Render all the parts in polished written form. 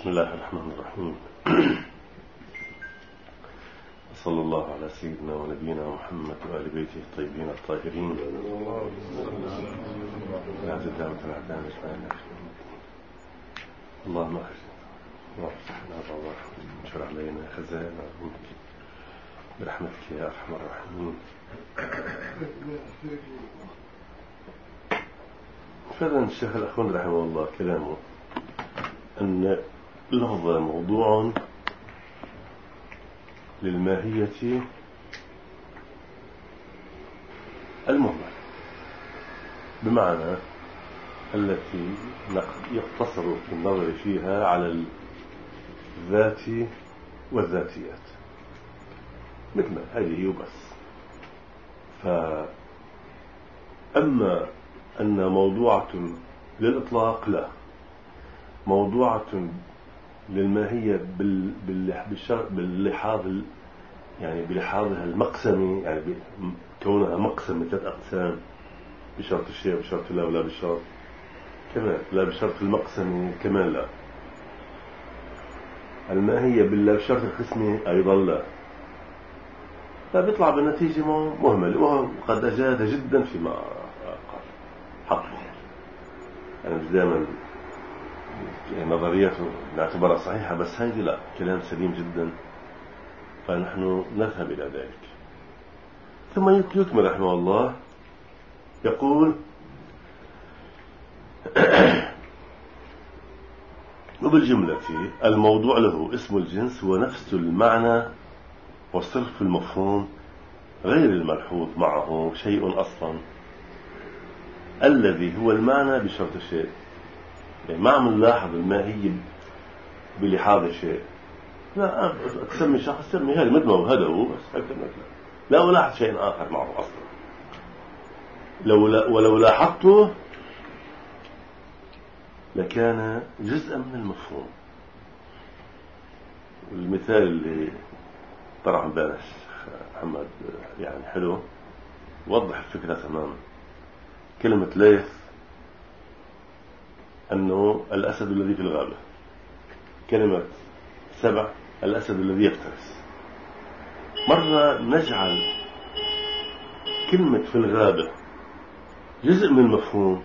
بسم الله الرحمن الرحيم. صلى الله على سيدنا ونبينا محمد وآل بيته الطيبين الطاهرين. اللهم افتح لنا أبواب وانشر علينا خزائن رحمتك برحمتك يا أرحم الراحمين. فإذا الشيخ الأخوان رحمه الله كلامه أن اللفظ موضوع للماهية المهمة، بمعنى التي يقتصر في النظر فيها على الذات والذاتيات، مثل هذه وبس. فأما أن موضوعة للإطلاق لا، موضوعة للماهية باللحاظ يعني بلحاظها المقسمي، يعني كونها مقسم ثلاث أقسام، بشرط الشيء بشرط لا ولا بشرط كمان لا، بشرط المقسمي كمان لا، الماهية بالله بشرط القسمي أيضا لا، فبيطلع بالنتيجة مهمل، وقد أجاد جدا فيما قال حقه. أنا مش دائما نظريته نعتبرها صحيحة، بس هذه لا، كلام سليم جدا، فنحن نذهب إلى ذلك. ثم يكمل رحمه الله يقول: وبالجملة الموضوع له اسم الجنس ونفس المعنى وصرف المفهوم غير الملحوظ معه شيء أصلا، الذي هو المعنى بشرط الشيء. يعني ما عم نلاحظ الماهية بلحاظ الشيء، لا تسمي شخص سمي هذا مثل ما هذا هو بس، لا ألاحظ شيء آخر معه أصلا. ولو لاحظته لكان جزءا من المفهوم. والمثال اللي طرح امبارح محمد يعني حلو، وضح الفكرة تماما. كلمة ليث أنه الأسد الذي في الغابة، كلمة سبع الأسد الذي يفترس. مرة نجعل كلمة في الغابة جزء من المفهوم،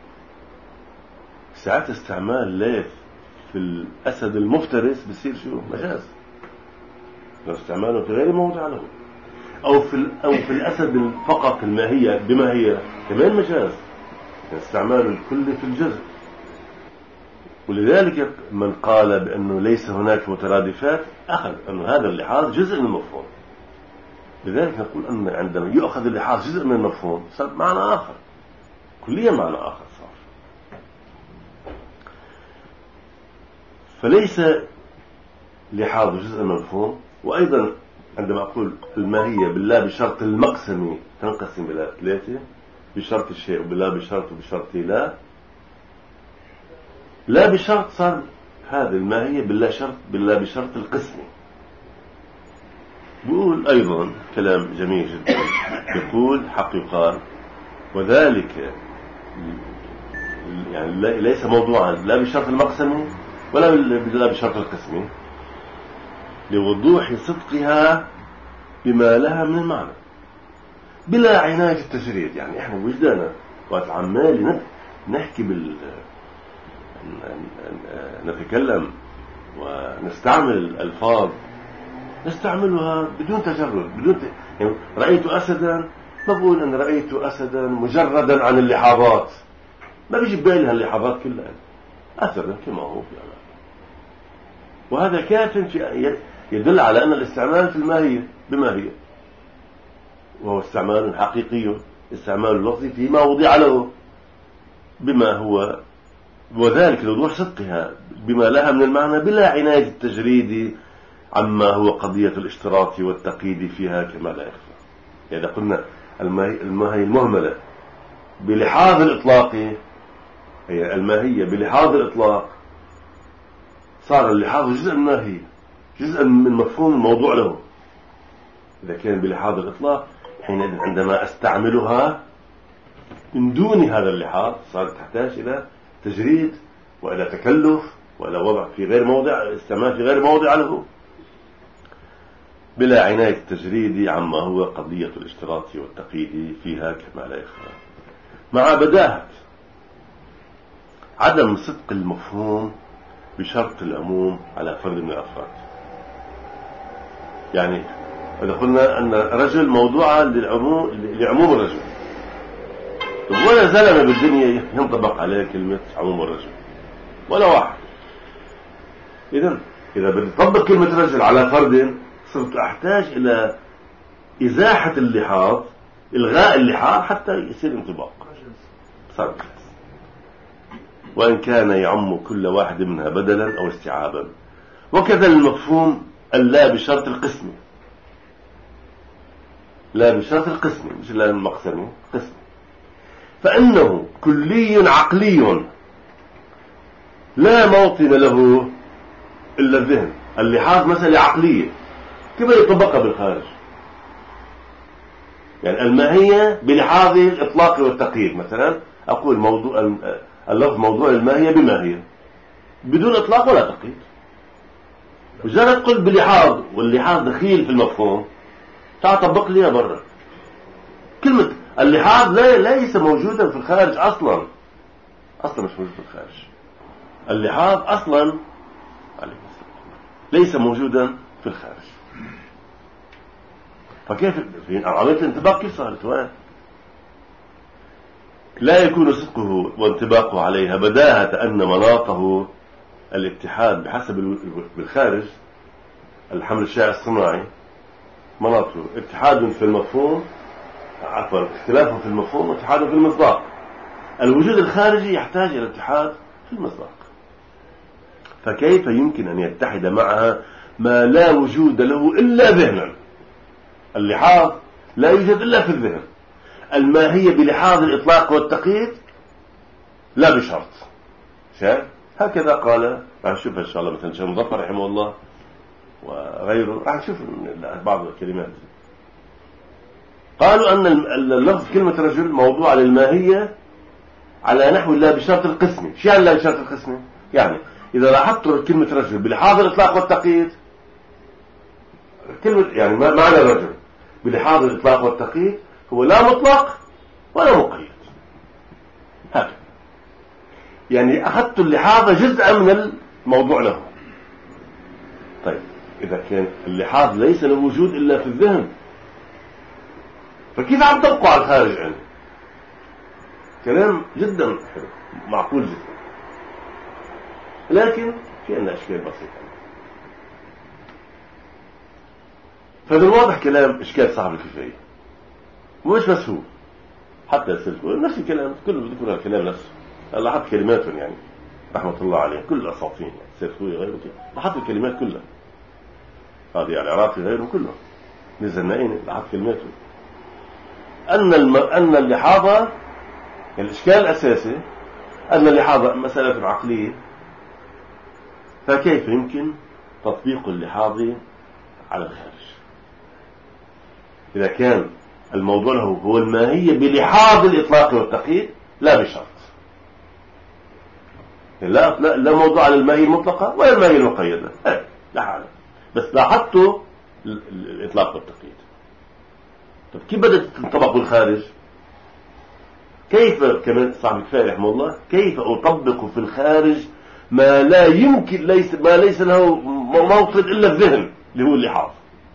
ساعات استعمال ليث في الأسد المفترس بصير شو مجاز، لو استعماله في غير موضع له، أو في الأسد فقط الماهية بما هي كمان مجاز، يعني استعمال الكل في الجزء. ولذلك من قال بأنه ليس هناك مترادفات أخذ أن هذا اللحاظ جزء من المفهوم. لذلك نقول أن عندما يؤخذ اللحاظ جزء من المفهوم صار معنى آخر، كليا معنى آخر صار. فليس لحاظ جزء من المفهوم. وأيضا عندما أقول الماهية بالله بشرط المقسم تنقسم إلى ثلاثة، بشرط الشيء وبالله بشرط وبشرط لا بشرط، صار هذه الماهية بالله بشرط القسم. بيقول أيضا كلام جميل جدا، يقول حق يقال: وذلك يعني ليس موضوعا لا بشرط المقسم ولا بشرط القسم، لوضوح صدقها بما لها من المعنى بلا عناية التجريد. يعني احنا وجدنا وقت عمال نحكي نتكلم ونستعمل الألفاظ نستعملها بدون تجرد، يعني رأيت أسدا، ما بقول أن رأيت أسدا مجردا عن اللحاظات، ما بيجي ببالي اللحاظات كلها، أسدا كما هو يعني. وهذا كاف يدل على أن الاستعمال في الماهية بما هي، وهو استعمال حقيقي، استعمال اللفظي فيما وضع له بما هو، وذلك لوضوح صدقها بما لها من المعنى بلا عناية التجريد عما هو قضية الاشتراط والتقييد فيها كما لا يخفى. يعني قلنا الماهية المهملة بلحاظ الإطلاق، هي الماهية بلحاظ الإطلاق، صار اللحاظ جزء من الماهية، جزء من مفهوم الموضوع له. إذا كان بلحاظ الإطلاق حينئذ عندما أستعملها من دون هذا اللحاظ صارت تحتاج إلى تجريد وإلى تكلف ولا وضع في غير موضع، استعمال في غير موضع له، بلا عناية التجريد عما هو قضية الاشتراط والتقييد فيها كما لا يخفى، مع بداهة عدم صدق المفهوم بشرط العموم على فرد من الأفراد. يعني إذا قلنا أن رجل موضوعة لعموم الرجل، ولا زلمة بالدنيا ينطبق عليه كلمة عموم الرجل ولا واحد. إذا بدي أطبق كلمة رجل على فرد صرت أحتاج إلى إزاحة اللحاظ، إلغاء اللحاظ حتى يصير انطباق صار، وإن كان يعم كل واحد منها بدلا أو استيعابا. وكذا المفهوم اللا بشرط القسم، لا بشرط القسم مش لا المقسم، قسم، فإنه كلي عقلي لا موطن له إلا الذهن. اللحاظ مسألة عقلية كيف يطبقها بالخارج؟ يعني الماهية بلحاظ الإطلاق والتقييد. مثلا أقول موضوع اللفظ موضوع الماهية بماهية بدون إطلاق ولا تقييد، مجرد قل بلحاظ، واللحاظ دخيل في المفهوم، تعال طبق لي برا. كلمة اللحاظ ليس موجودا في الخارج أصلا مش موجود في الخارج. اللحاظ أصلا ليس موجودا في الخارج. فكيف في عملية الانطباق كيف صارت؟ وين لا يكون صدقه وانطباقه عليها بداهة أن مناطه الاتحاد بحسب بالخارج الحمل الشائع الصناعي، مناطه اتحاد في المفهوم، عفوا اختلاف في المفهوم واتحاد في المصداق. الوجود الخارجي يحتاج إلى اتحاد في المصداق، فكيف يمكن أن يتحد معها ما لا وجود له إلا ذهنا؟ اللحاظ لا يوجد إلا في الذهن، الماهية بلحاظ الإطلاق والتقييد لا بشرط. شايف؟ هكذا قال. راح نشوف إن شاء الله مثلا شيخ مظفر رحمه الله وغيره، راح نشوف بعض الكلمات. قالوا أن اللفظ كلمة رجل موضوع للماهية على نحو لا بشرط القسم. شو يعني لا بشرط القسم؟ يعني إذا لاحظت كلمة رجل بلحاظ الإطلاق والتقييد، كلمة يعني معنى الرجل بلحاظ الإطلاق والتقييد هو لا مطلق ولا مقيد. هكذا يعني أخذت اللحاظ جزءا من الموضوع له. طيب إذا كان اللحاظ ليس له وجود إلا في الذهن، فكيف عم تبقى على الخارج عنه؟ كلام جدا حلو معقول جدا، لكن في عندنا إشكال بسيط. فمن الواضح كلام إشكال صعب الكفاية، مش بس هو، حتى السلفوي نفس الكلام، كله بذكر الكلام نفسه. لاحظت كلماتهم يعني رحمة الله عليه، كل الأساطين يعني السلفوي غيره كده، لاحظت الكلمات كلها هذه يعني العراقي غيره كله نزلناين، لاحظت كلماته. أن اللحاظة الإشكال الأساسي أن اللحاظة مسألة عقلية، فكيف يمكن تطبيق اللحاظ على الخارج إذا كان الموضوع له هو الماهية بلحاظ الإطلاق والتقييد لا بشرط؟ لا موضوع على الماهية المطلقة ولا الماهية المقيدة، لا حاجة، بس لاحظتوا الإطلاق والتقييد. طب كيف بدأت تنطبق بالخارج؟ كيف كمان صاحب الكفاية رحمه الله كيف أطبق في الخارج ما لا يمكن ما ليس له موطن إلا الذهن اللي هو اللحاظ؟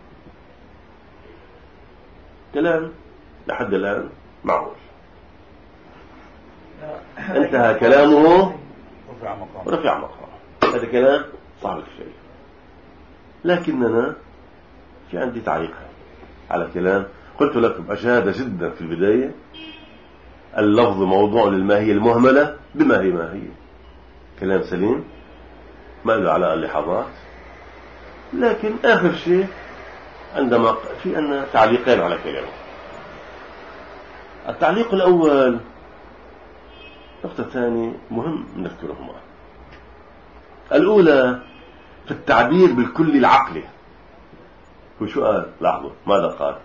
كلام لحد الآن معقول، انتهى كلامه ورفع مقام. هذا كلام صاحب الكفاية. لكننا في عندي تعليق على كلام قلت لكم أشاد جدا في البداية. اللفظ موضوع للماهية المهملة بما هي ماهية، كلام سليم ما له علاقة اللحظات. لكن آخر شيء عندما في أن تعليقين على كلامه. التعليق الأول نقطة ثانية مهم نذكرهما. الأولى في التعبير بالكل العقلي. هو شو قال؟ لاحظوا ماذا قال؟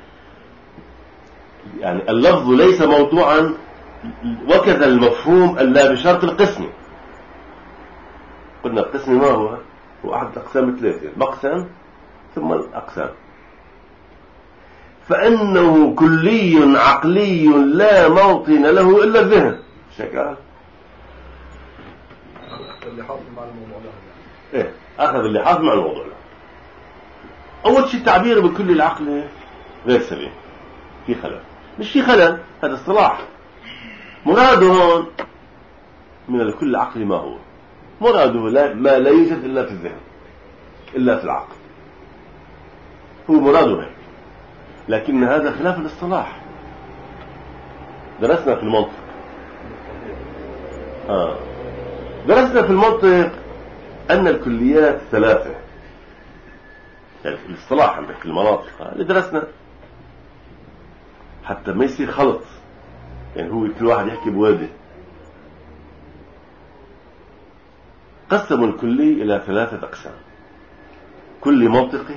يعني اللفظ ليس موضوعا، وكذا المفهوم ألا بشرط القسم. قلنا القسم ما هو؟ هو أحد الأقسام الثلاثة، المقسم ثم الأقسام. فإنه كلي عقلي لا موطن له إلا الذهن. شكرا. اللي حاصل مع الموضوع ده إيه أخذ اللي حاصل مع الموضوع ده. أول شيء تعبيره بكل العقل غير سليم، في خلل. مش في خلل، هذا اصطلاح. مراده هون من الكل عقلي ما هو؟ مراده ما لا يوجد إلا في الذهن، إلا في العقل. هو مراده هيك، لكن هذا خلاف الاصطلاح. درسنا في المنطق درسنا في المنطق أن الكليات ثلاثة. يعني في الاصطلاح عندك في المناطق اللي درسنا حتى ما يصير خلط، يعني هو كل واحد يحكي بواده. قسموا الكلي إلى ثلاثة أقسام: كلي منطقي،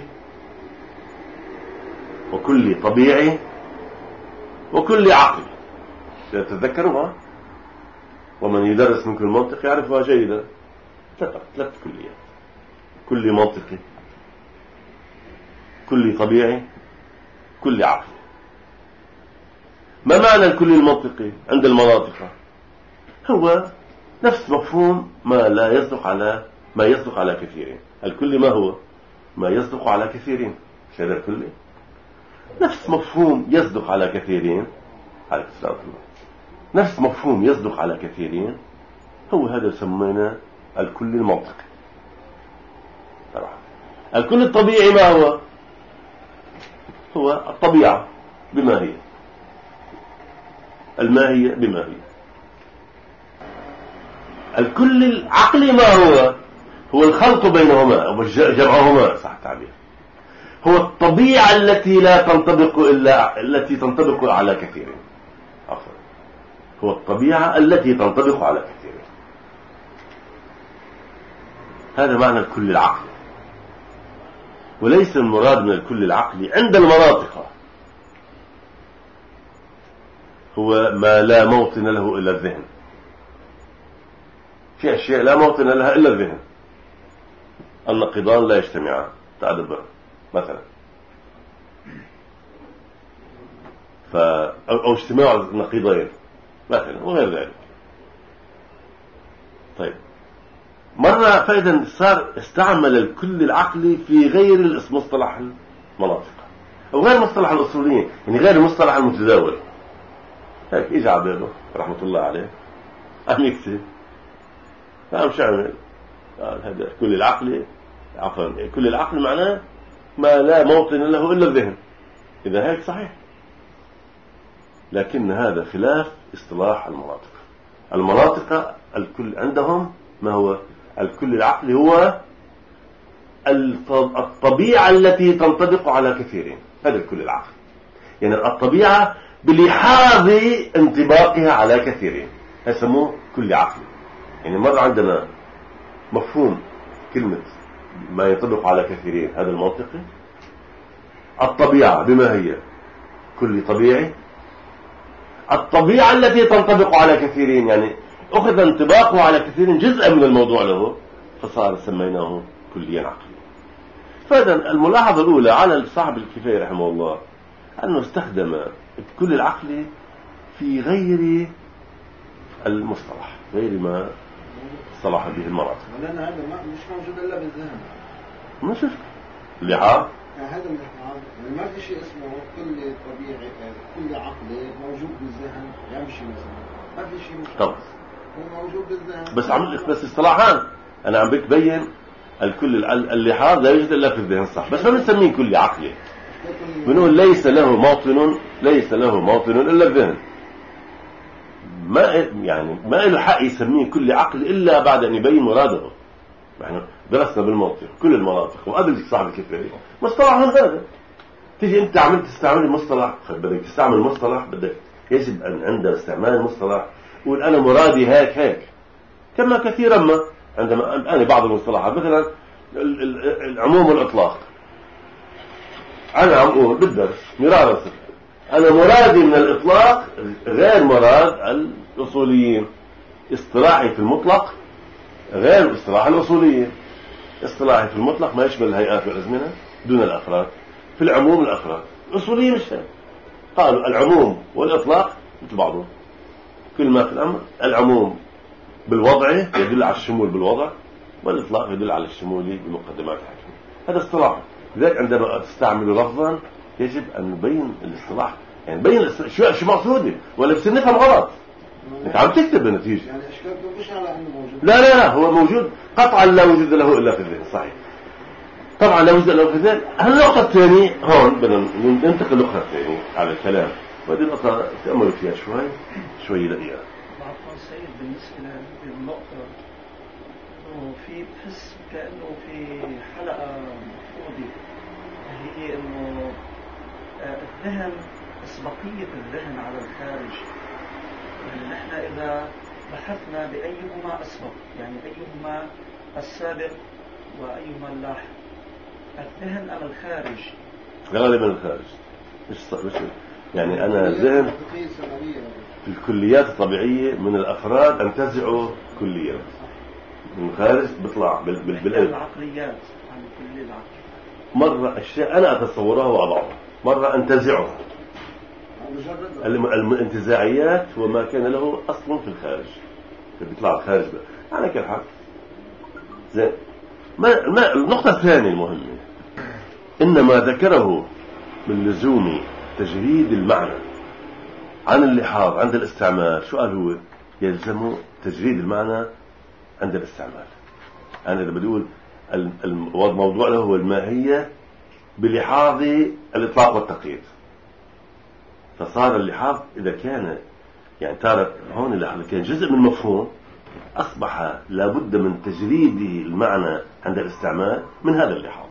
وكلي طبيعي، وكلي عقلي. تتذكروها؟ ومن يدرس منكم المنطق يعرفها جيدا. ثلاث كليات: كلي منطقي، كلي طبيعي، كلي عقلي. ما معنى الكلي المنطقي عند المناطق؟ هو نفس مفهوم ما يصدق على كثيرين. الكلي ما هو؟ ما يصدق على كثيرين. هذا الكلي نفس مفهوم يصدق على كثيرين. عليك السلام. نفس مفهوم يصدق على كثيرين هو هذا يسمينا الكلي المنطقي. الكلي الطبيعي ما هو؟ هو الطبيعة بما هي، الماهية بما هي. الكل العقلي ما هو؟ هو الخلط بينهما أو جمعهما، صح التعبير. هو الطبيعة التي تنطبق على كثيرين. عفوا، هو الطبيعة التي تنطبق على كثيرين. هذا معنى الكل العقلي، وليس المراد من الكل العقلي عند المناطق هو ما لا موطن له إلا الذهن. في أشياء لا موطن لها إلا الذهن. النقيضان لا يجتمعان، تعدد مثلا، أو اجتماع النقيضين مثلا، وغير ذلك. طيب، مرة فإذا صار استعمل الكل العقلي في غير مصطلح المناطق أو غير مصطلح الأصوليين، يعني غير المصطلح المتداول. هيك إجا عباده رحمة الله عليه أم يكتب فأم شعمل هذا كل العقل. عفوا، كل العقل معناه ما لا موطن له إلا الذهن. إذا هيك صحيح، لكن هذا خلاف اصطلاح المناطق. المناطق الكل عندهم ما هو؟ الكل العقل هو الطبيعة التي تنطبق على كثيرين. هذا الكل العقل، يعني الطبيعة بلحاظ انطباقها على كثيرين، يسموه كل عقل. يعني مرة عندنا مفهوم كلمة ما ينطبق على كثيرين، هذا المنطقي. الطبيعة بما هي؟ كل طبيعي. الطبيعة التي تنطبق على كثيرين، يعني أخذ انطباقه على كثيرين جزءا من الموضوع له، فصار سميناه كليا عقلي. فإذا الملاحظة الأولى على صاحب الكفاية رحمه الله أنه استخدم كل العقل في غير المصطلح، غير ما صلح به المرض. لأن هذا مش موجود إلا بالذهن. ما شفت اللحاظ؟ هذا اللحاظ ما في شيء اسمه كل طبيعي، كل عقلي موجود بالذهن يمشي مثلا، ما في شيء طبعا هو موجود بالذهن. بس اصطلاحان أنا عم بتبين الكل اللحاظ لا يوجد إلا في الذهن، صح، بس ما بنسميه كل عقلي. بنقول ليس له موطن إلا الذهن. ما له حق يسميه كل عقل إلا بعد أن يبين مراده. نحن درسنا بالمنطق كل المناطق، وقبل صاحب الكفاية مصطلح هذا. تيجي أنت عملت تستعمل مصطلح، بدك تستعمل مصطلح، بدك يجب أن عند استعمال المصطلح قول أنا مرادي هيك. كما كثيرا ما عندما أنا بعض المصطلحات مثلا العموم والإطلاق، أنا عم أقول بالدرس مرارا أنا مرادي من الإطلاق غير مراد الأصوليين. اصطلاحي في المطلق غير الاصطلاح الأصولية. اصطلاحي في المطلق ما يشمل الهيئات والأزمنة دون الأفراد، في العموم الأفراد. الأصولية مش هيك، قالوا العموم والإطلاق مثل بعضهم، كل ما في الأمر العموم بالوضع يدل على الشمول بالوضع، والإطلاق يدل على الشمول بمقدمات الحكم. هذا اصطلاح. لذلك عندما تستعمل لفظا يجب أن نبين الاصطلاح، يعني نبين شو مقصوده، ولا بصير نفهم غلط. انت عم تكتب النتيجة. يعني اشكالكم مش على انه موجود. لا هو موجود قطعا، لا وجود له الا في الذهن. صحيح طبعا لا وجود له في الذهن. النقطة الثانية هون بدنا ننتقل للنقطة الثانية على الكلام، وهذه النقطة تأملوا فيها شوي دقيقة. عفوا سيد، بالنسبة لهذه النقطة انه في بحس كأنه في حلقة مفروضة، هي انه الذهن، اسبقية الذهن على الخارج. يعني نحن إذا بحثنا بأيهما أسبق، يعني أيهما السابق وأيهما اللاحق، الذهن أم الخارج؟ غالبا الخارج. مش يعني أنا الذهن في الكليات الطبيعية من الأفراد أنتزعه كليا، من الخارج بيطلع بالقلب. العقليات عن كل العقل. مرة أشياء أنا أتصورها وأضعها، مرة أنتزعها. الانتزاعيات هو ما كان له أصل في الخارج، بيطلع الخارج على كل حال. زين، النقطة الثانية المهمة، إنما ذكره من لزوم تجريد المعنى عن اللحاظ عند الاستعمال. شو قال هو؟ يلزم تجريد المعنى عند الاستعمال. أنا إذا بدي أقول الموضوع له هو الماهية بلحاظ الإطلاق والتقييد، فصار اللحاظ إذا كان يعني تارة هون اللحاظ كان جزء من مفهوم، أصبح لابد من تجريده المعنى عند الاستعمال من هذا اللحاظ.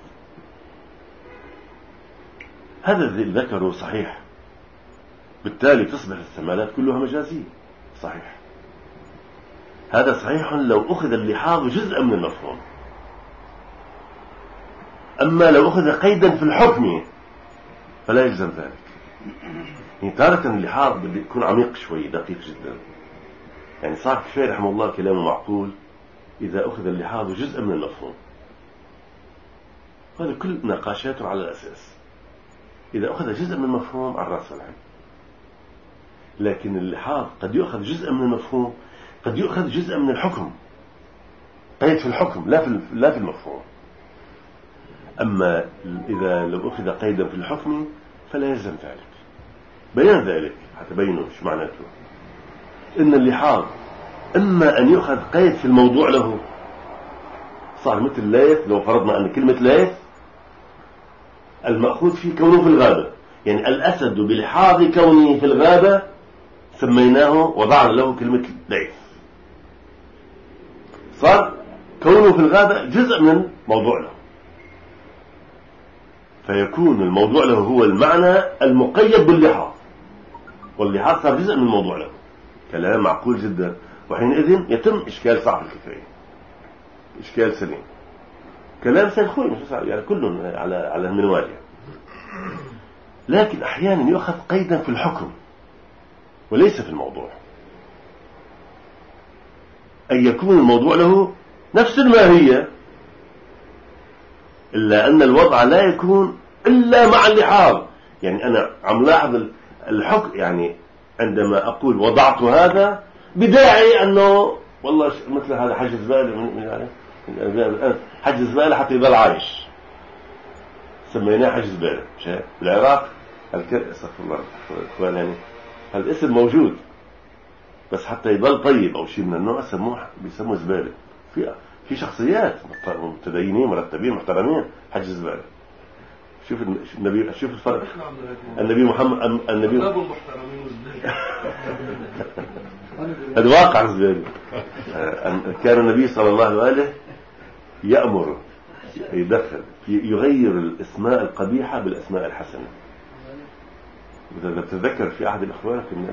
هذا الذي ذكره صحيح، بالتالي تصبح الاستعمالات كلها مجازية. صحيح، هذا صحيح لو أخذ اللحاظ جزءا من المفهوم. أما لو أخذ قيدا في الحكم فلا يلزم ذلك. يعني تارة اللحاظ بده يكون عميق شوي، دقيق جدا. يعني صار كفاية رحمه الله كلامه معقول إذا أخذ اللحاظ جزءا من المفهوم. هذا كل نقاشاته على الأساس، إذا أخذ جزء من المفهوم على الرأس والعين. لكن اللحاظ قد يأخذ جزء من المفهوم، قد يأخذ جزء من الحكم، قيد في الحكم لا في المفهوم. أما إذا لو أخذ قيدا في الحكم فلا يلزم ذلك. بيان ذلك حتى بينوا ايش معناته، إن اللحاظ إما أن يأخذ قيد في الموضوع له، صار مثل ليث. لو فرضنا أن كلمة ليث المأخوذ فيه كونه في الغابة، يعني الأسد بلحاظ كونه في الغابة سميناه وضعنا له كلمة ليث. صار كونه في الغابة جزء من موضوع له، فيكون الموضوع له هو المعنى المقيد باللحاظ، واللحاظ صار جزء من الموضوع له. كلام معقول جدا، وحينئذ يتم إشكال صعب الكفاية، إشكال سليم. كلام سيخوي مش صعب، يعني كلهم على المنوال. لكن أحيانا يؤخذ قيدا في الحكم وليس في الموضوع، أن يكون الموضوع له نفس الماهية، إلا أن الوضع لا يكون إلا مع اللحاظ. يعني أنا عم لاحظ الحكم، يعني عندما أقول وضعت هذا بداعي أنه والله مثل هذا حج زبالة، حج زبالة حتى يضل عايش، سميناه حج زبالة. بالعراق استغفر الله إخوان، يعني هذا الاسم موجود، بس حتى يضل طيب أو شيء من النوع بيسموه زبالة. في شخصيات متدينين مرتبين محترمين حج زبالة. شوف النبي، شوف الفرق. النبي محمد، النبي هذا واقع زبالة. كان النبي صلى الله عليه وآله يأمر يدخل يغير الاسماء القبيحة بالاسماء الحسنة. إذا تتذكر في أحد الأخوان كنا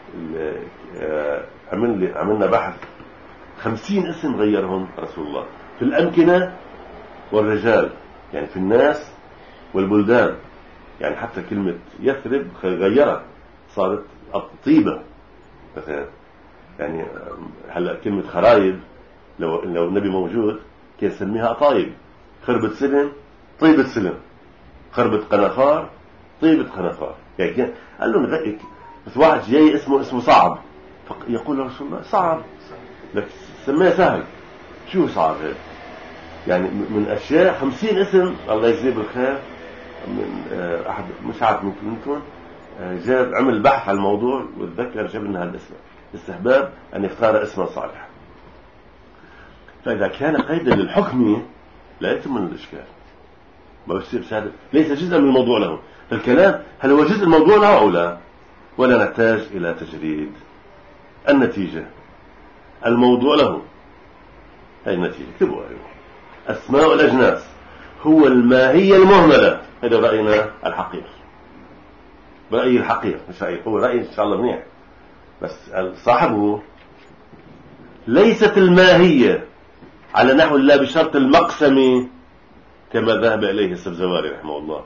عملنا بحث 50 اسم غيرهم رسول الله في الأمكنة والرجال، يعني في الناس والبلدان. يعني حتى كلمة يثرب غيرها صارت طيبة مثلا. يعني هلا كلمة خرايب لو النبي موجود كان يسميها طايب، خربة سلم طيبة سلم، خربة قنفار طيبة قنفار. يعني قال له بس واحد جاي اسمه صعب، يقول له رسول الله صعب، لك سميه سهل. شو صعب هيك؟ يعني من أشياء 50 اسم الله يجزيه بالخير. من أحد مش عارف منكم جاب عمل بحث عن الموضوع وتذكر جاب لنا هالاسم، استحباب أن يختار اسما صالحا. فإذا كان قيدا للحكم لا يتم من الإشكال، ما بصير شهادة ليس جزءا من الموضوع له. فالكلام هل هو جزء الموضوع له أو لا؟ ولا نحتاج إلى تجريد. النتيجة الموضوع له، هذه النتيجة اكتبوا أيوه. أسماء الأجناس هو الماهية المهملة، هذا رأينا الحقيقي، رأي الحقيقي مش رأي، هو رأي إن شاء الله منيح، بس صاحبه ليست الماهية على نحو الله بشرط المقسم كما ذهب إليه السبزواري رحمه الله،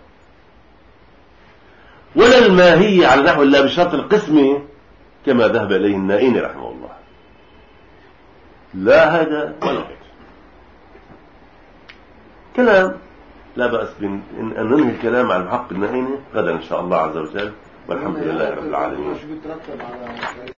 ولا الماهية على نحو الله بشرط القسم كما ذهب إليه النائين رحمه الله. لا هذا ولا هذا. كلام لا بأس أن ننهي الكلام عن حق النائين غدا إن شاء الله عز وجل، والحمد لله رب العالمين.